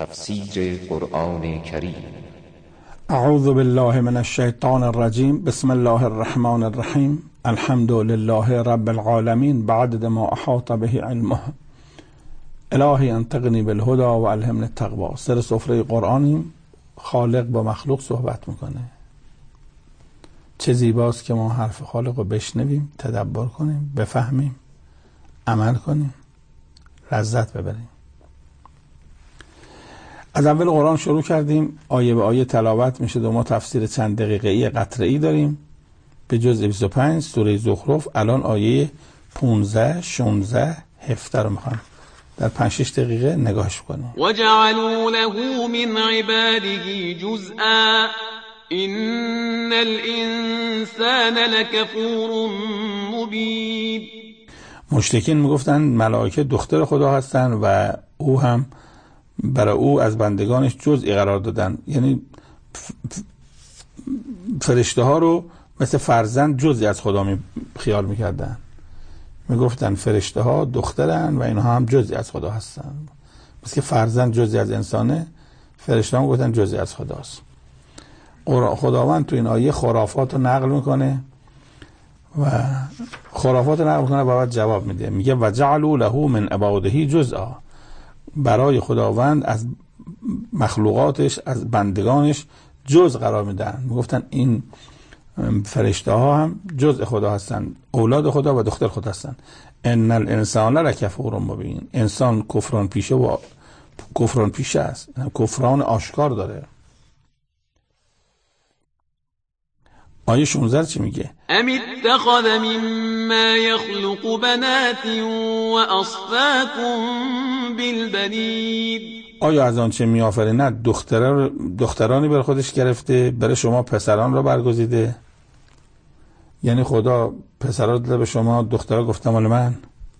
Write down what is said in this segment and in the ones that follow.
تفسیر قرآن کریم. اعوذ بالله من الشیطان الرجیم. بسم الله الرحمن الرحیم. الحمد لله رب العالمین بعدد ما احاط به علمه. الهی انطقنی بالهدى و الهمنی التقوی. سر سفره قرآنیم. خالق با مخلوق صحبت میکنه. چه زیباست که ما حرف خالق رو بشنویم، تدبر کنیم، بفهمیم، عمل کنیم، لذت ببریم. از اول قرآن شروع کردیم، آیه به آیه تلاوت میشه و ما تفسیر چند دقیقه‌ای قطره‌ای داریم به جزء 25 سوره زخرف. الان آیه 15 16 17 رو میخوام در 5-6 دقیقه نگاهش کنیم. وجعلوا له من عباده جزءا ان الانسان لکفور مبین. مشرکین میگفتن ملائکه دختر خدا هستن و او هم برای او از بندگانش جزئی قرار دادن، یعنی فرشته ها رو مثل فرزند جزئی از خدا خیال میکردن. میگفتن فرشته ها دخترن و اینها هم جزئی از خدا هستن، مثل که فرزند جزئی از انسانه، فرشته ها میگفتن جزئی از خداست. خداوند تو این آیه خرافات رو نقل میکنه و خرافات رو نقل میکنه و بعد جواب میده. میگه وجعلوا له من عباده جزءا. برای خداوند از مخلوقاتش، از بندگانش جزء قرار میدن. میگفتن این فرشته ها هم جزء خدا هستن، اولاد خدا و دختر خدا هستن. ان الانسان لکفور مبین. انسان کفران پیشه و کفران پیشه است، کفران آشکار داره. آیه 16 چی میگه؟ ام اتخذ مما یخلق بنات و اصفاکم بالبنین. آیا از آنچه میآفریند دخترانی بر خودش گرفته، برای شما پسران را برگزیده؟ یعنی خدا پسرا داده به شما، دخترها گفته مال من.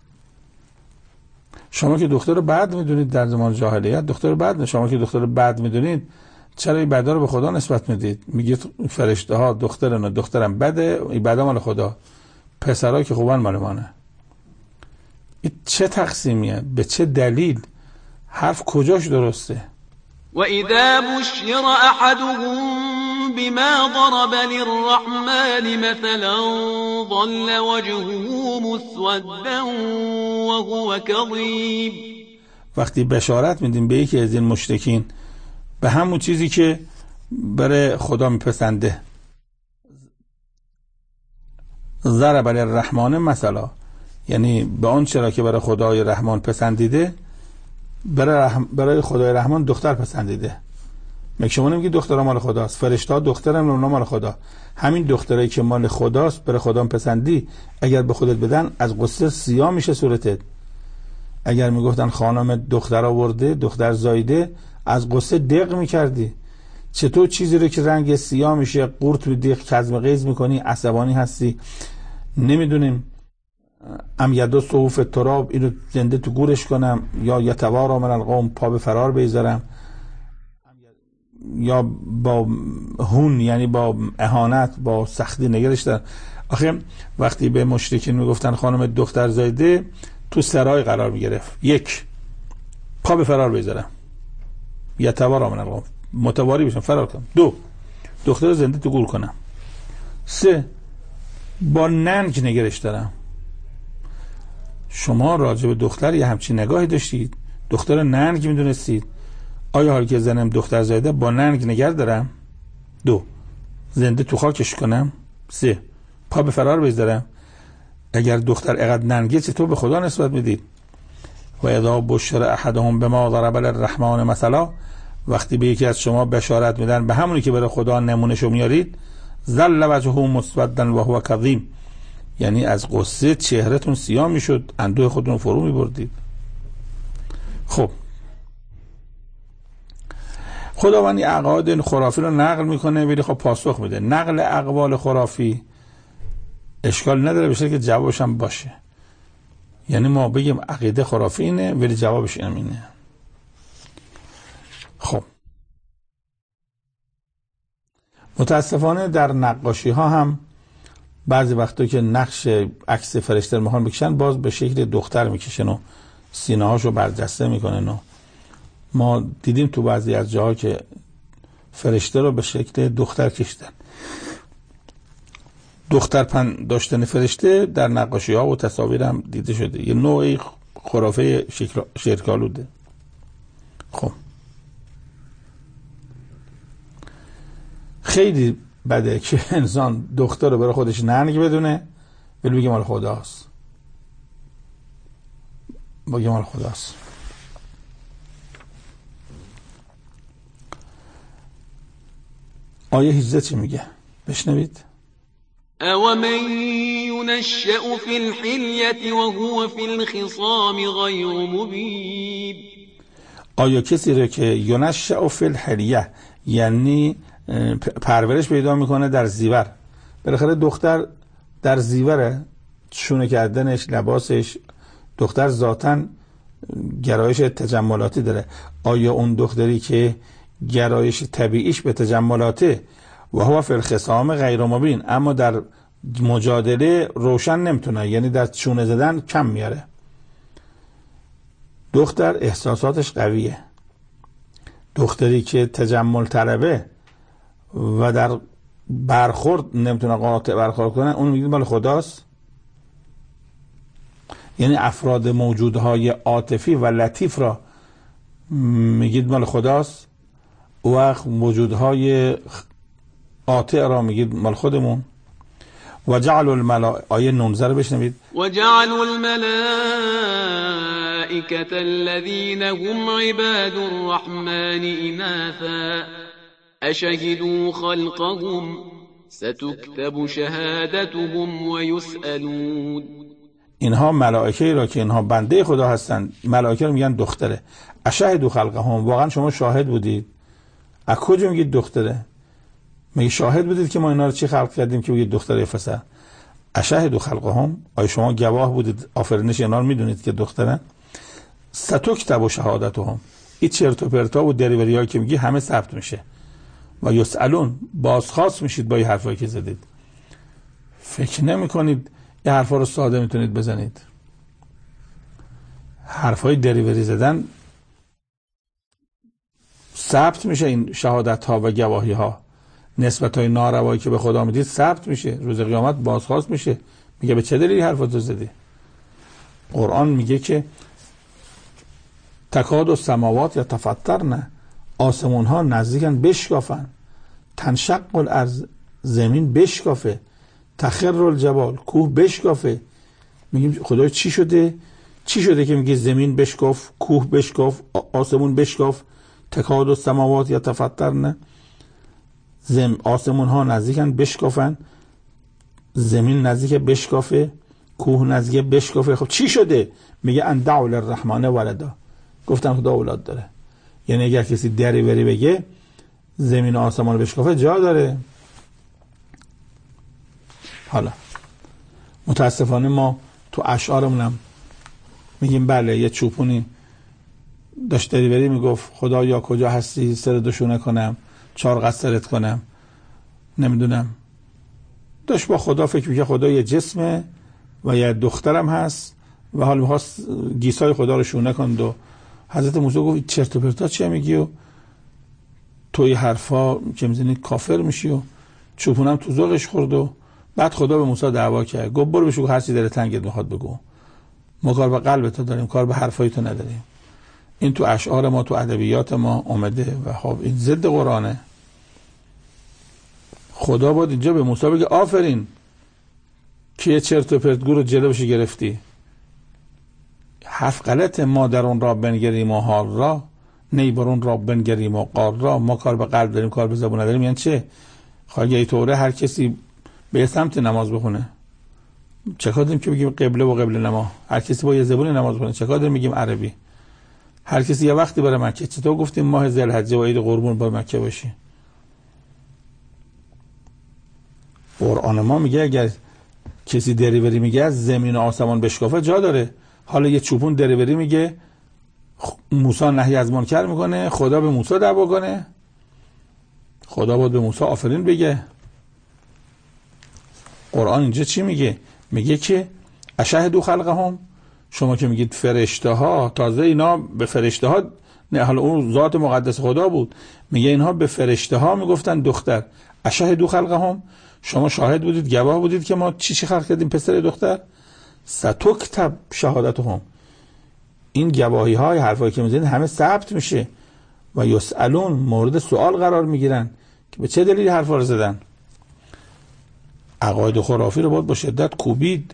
شما که دختر رو بد میدونید در زمان جاهلیت، دختر رو بد، شما که دختر رو بد میدونید چرا این بدا رو به خدا نسبت میدید؟ میگید فرشته ها دخترن و دخترم بده، این بدا مال خدا، پسرها که خوبن مال منه. این چه تقسیمیه؟ به چه دلیل؟ حرف کجاش درسته؟ و اذا بشر احدهم بما ضرب للرحمن مثلا ظل وجهه مسودا وهو كظيم. وقتی بشارت میدیم به یکی از این مشرکین به همون چیزی که برای خدا میپسنده، ضرب للرحمن مثلا، یعنی به آن چرا که برای خدای رحمان پسندیده، برای خدای رحمان دختر پسندیده. مگه شما نمیگید دخترها مال خداست؟ فرشته‌ها دخترن و مال خدا. همین دخترایی که مال خداست برای خدا پسندی، اگر به خودت بدن از قصه سیاه میشه صورتت. اگر میگفتن خانم دختر آورده، دختر زایده، از قصه دق میکردی. چطور چیزی رو که رنگ سیاه میشه، قورت میدی، کظم غیظ میکنی، عصبانی هستی، نمیدونیم ام یدو صحوف تراب، اینو زنده تو گورش کنم، یا یتوارا من القوم، پا به فرار بذارم، یا با هون یعنی با اهانت، با سختی نگرش دارن. آخه وقتی به مشرکین میگفتن خانم دختر زایده، تو سرای قرار میگرفت. یک، پا به فرار بذارم، یتوارا من القوم، متواری بشم، فرار کنم. دو، دختر زنده تو گور کنم. سه، با ننگ نگرش دارم. شما راجع به دختر یه همچین نگاهی داشتید؟ دختر ننگ میدونستید؟ آیا حالی که زنم دختر زایده با ننگ نگر دارم؟ دو، زنده تو خاکش کنم؟ سه، پا به فرار بذارم؟ اگر دختر اقدر ننگه چطور به خدا نسبت میدید؟ و اذا بشر احدهم بما ضرب للرحمن مثلا، وقتی به یکی از شما بشارت میدن به همونی که برای خدا نمونهشو میارید، ظل وجهه مسودا وهو کظیم، یعنی از قصه چهرهتون سیاه میشد، اندوه خودتون فرو میبردید. خب خداوند عقاید خرافی رو نقل میکنه ولی خب پاسخ میده. نقل اقوال خرافی اشکال نداره، بشه که جوابش هم باشه. یعنی ما بگیم عقیده خرافی اینه ولی جوابش اینه. خب متاسفانه در نقاشی ها هم بعضی وقتا که نقش عکس فرشته رو میخوان بکشن، باز به شکل دختر میکشن و سینه هاشو برجسته میکنن و ما دیدیم تو بعضی از جاها که فرشته رو به شکل دختر کشیدن. دختر پن داشتن فرشته در نقاشی ها و تصاویر هم دیده شده، یه نوعی خرافه شرک‌آلوده. خب خیلی بده که انسان دختر رو برای خودش ننگ بدونه ولی بگه مال خداست، بگه مال خداست. آیه 18 چی میگه؟ بشنوید. أَوَمَن يُنَشَّأُ فِي الْحِلْيَةِ وَهُوَ فِي الْخِصَامِ غَيْرُ مُبِينٍ. آیا کسی رو که یونشأ فی الحلیه یعنی پرورش پیدا میکنه در زیور، بالاخره دختر در زیوره، شونه کردنش، لباسش، دختر ذاتاً گرایش تجملاتی داره. آیا اون دختری که گرایش طبیعیش به تجملاته و هو فی الخصام غیر مبین، اما در مجادله روشن نمیتونه، یعنی در چونه زدن کم میاره. دختر احساساتش قویه. دختری که تجمل طلبه و در برخورد نمیتونه قاطع برخورد کنه، اون میگید مال خداست. یعنی افراد موجودهای عاطفی و لطیف را میگید مال خداست، و موجودهای قاطع را میگید مال خودمون. و جعل الملائکه، آیه 19 رو بشنوید. و جعل الملائکة الذین هم عباد الرحمن اناثا اشهدوا خلقهم ستكتب شهادتهم و یسألون. اینها ملائکه را که اینها بنده خدا هستند، ملائکه رو میگن دختره. اشهدوا خلقهم، واقعا شما شاهد بودید؟ از کجا میگید دختره؟ میگه شاهد بودید که ما اینا رو چی خلق کردیم که بگید دختره پسر؟ اشهدوا خلقهم، آیا شما گواه بودید آفرینش اینا رو میدونید که دخترن؟ ستکتب شهادتهم، این چرت و پرتا و دریوریایی که میگی همه ثبت میشه. و یسألون، بازخواست میشید با این حرفایی که زدید. فکر نمیکنید این حرفا رو ساده میتونید بزنید؟ حرفای دریوری زدن ثبت میشه، این شهادت ها و گواهی ها، نسبت های ناروایی که به خدا میدید ثبت میشه، روز قیامت بازخواست میشه. میگه به چه دلیل حرفاتو زدی؟ قرآن میگه که تکاد السماوات یتفطرن، آسمون ها نزدیکن بشکافن، تنشق الارض، زمین بشکافه، تخر الجبال، کوه بشکافه. میگیم خدای چی شده؟ چی شده که میگه زمین بشکاف، کوه بشکاف، آسمون بشکاف؟ تکاد السماوات یتفطرن، آسمون ها نزدیکن بشکافن، زمین نزدیک بشکافه، کوه نزدیک بشکافه. خب چی شده؟ میگه ان دعوا للرحمن ولدا، گفتن خدا اولاد داره. یعنی اگر کسی دریوری بگه زمین و آسمان بشکافه جا داره. حالا متاسفانه ما تو اشعارمونم میگیم بله یه چوپونی داشت دریوری میگفت خدا یا کجا هستی سر دوشونه کنم، 4 قصرت کنم، نمیدونم، داشت با خدا فکر میکنه خدا یه جسمه و یه دخترم هست و حال میخواست گیسای خدا رو شونه کند. و حضرت موسی گفت چرت و پرتا چیه میگی و توی حرفا که میزنی کافر میشی. و چوپونم تو ذوقش خورد و بعد خدا به موسی دعوا کرد، گفت برو بهش بگو هر چی دلت تنگت میخواد بگو، ما کار به قلب تو داریم، کار به حرفای تو نداریم. این تو اشعار ما، تو ادبیات ما اومده و خب این ضد قرآنه. خدا باید اینجا به موسی بگه آفرین که یه چرت و پرتگو رو جلوش گرفتی. حرف غلطه، ما در اون را بنگریم و حال را، نی بر اون را بنگریم و قار را. ما کار به قلب داریم، کار به زبون نداریم. یعنی چه؟ خواهی طوره هر کسی به سمت نماز بخونه، چه کار داریم که بگیم قبله و قبله نما؟ هر کسی با یه زبون نماز بخونه، چه کار داریم میگیم عربی؟ هر کسی یه وقتی بره مکه. چطور گفتیم ماه ذوالحجه و عید قربون با مکه باشی؟ قرآن ما میگه اگر کسی دریوری میگه از زمین و آسمان بشکافه جا داره. حالا یه چوپون دریوری میگه موسی نهی از منکر میکنه، خدا به موسی دعوا کنه؟ خدا باید به موسی آفرین بگه. قرآن اینجا چی میگه؟ میگه که اشهدوا خلقهم، شما که میگید فرشته ها، تازه اینا به فرشته ها نه حالا اون ذات مقدس خدا بود. میگه اینها به فرشته ها میگفتن دختر. اشهدوا خلقهم، شما شاهد بودید، گواه بودید که ما چی خلق کردیم، پسر دختر. ستکتب شهادتهم، این گواهی های حرفایی که میزنید همه ثبت میشه. و یسالون، مورد سوال قرار میگیرن که به چه دلیل حرفا رو زدن. عقاید خرافی رو باید با شدت کوبید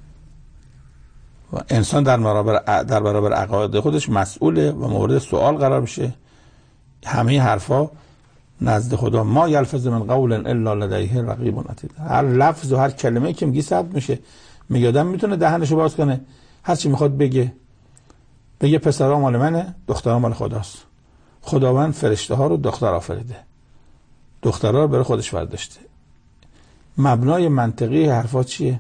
و انسان در برابر عقاید خودش مسئوله و مورد سوال قرار میشه. همه حرفا نزد خدا ما یلفظ من قول الا لدیه رقیب عتید، هر لفظ و هر کلمه‌ای که میگی ثبت میشه. میگه آدم میتونه دهنشو باز کنه هر چی میخواد بگه پسرا مال منه، دخترا مال خداست. خداوند فرشته ها رو دختر آفریده، دخترها رو برای خودش برداشته. مبنای منطقی حرفا چیه؟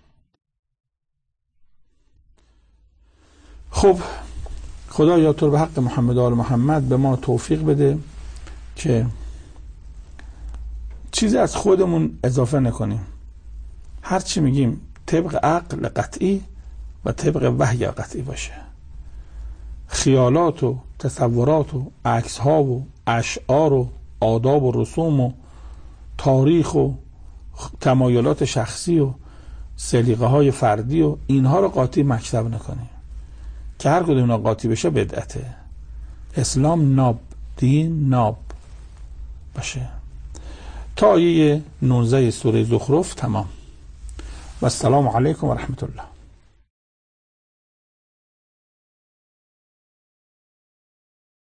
خب خدا یا تو به حق محمد و آل محمد به ما توفیق بده که چیزی از خودمون اضافه نکنیم. هر چی میگیم طبق عقل قطعی و طبق وحی قطعی باشه. خیالات و تصورات و عکس ها و اشعار و آداب و رسوم و تاریخ و تمایلات شخصی و سلیقه های فردی و اینها رو قاطی مکتب نکنیم که هر کدوم اینا قاطی بشه بدعته. اسلام ناب، دین ناب باشه. تا آیه 19 سوره زخرف تمام. و السلام علیکم و رحمت الله.